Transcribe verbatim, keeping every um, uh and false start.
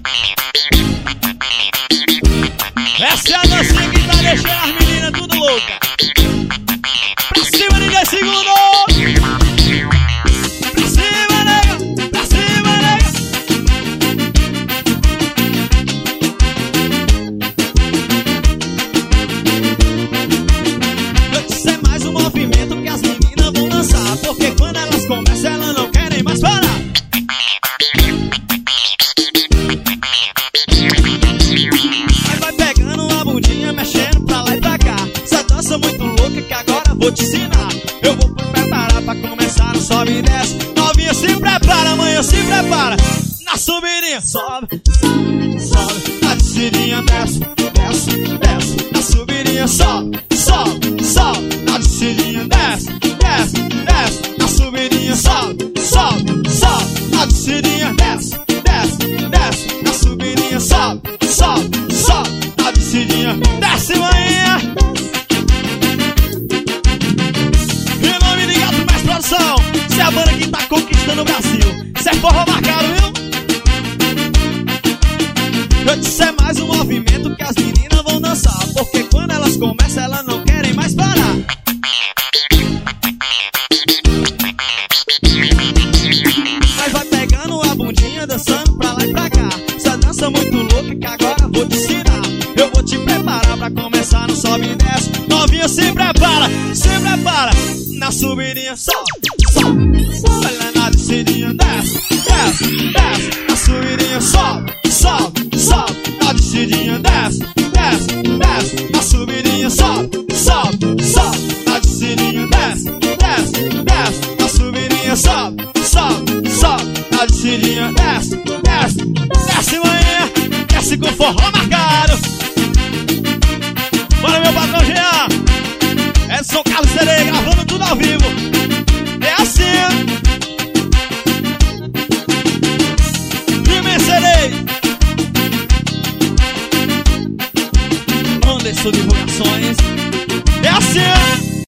Essa é a dancinha que tá deixando as meninas tudo louca. Pra cima, ninguém segurou. Pra cima, nega. Pra cima, nega. Eu disse é mais um movimento que as meninas vão dançar, porque quando elas começam elas não querem mais parar. Aí vai pegando a bundinha, mexendo pra lá e pra cá. Essa dança muito louca que agora vou te ensinar. Eu vou preparar pra começar no sobe e desce. Novinha se prepara, amanhã se prepara. Na subidinha sobe, sobe, sobe. Na descidinha desce, desce, desce. Na subidinha sobe, sobe, sobe. Na descidinha desce, desce, desce. Na subidinha sobe, sobe, sobe. Na descidinha desce, desce, desce. Na subidinha sobe, sobe, sobe. Na descidinha desce, manhã. Em nome de Gato Mais Produção, isso é a banda que tá conquistando o Brasil. Isso é forró marcado, viu? Eu disse é mais um movimento que as meninas vão dançar, porque quando elas começam elas não querem mais parar. Mas vai pegando a bundinha, dançando pra lá e pra cá. Essa dança muito louca que agora vou te ensinar. Eu vou te preparar pra começar no sobe e desce. Novinha se prepara, se prepara. Na subidinha sobe, sobe, sobe. Olha na descidinha desce, desce, desce. Na subidinha sobe, sobe, sobe. Na descidinha desce, desce, desce. Na subidinha sobe, sobe, sobe. Na descidinha desce, desce, desce. Na subidinha sobe, sobe, sobe. Na descidinha desce, desce, desce, manhã. Desce com forró marcado. Bora, meu patrão Jean. Edson Carlos Serei gravando tudo ao vivo. É assim. E me Serei. Anderson Divulgações. É assim.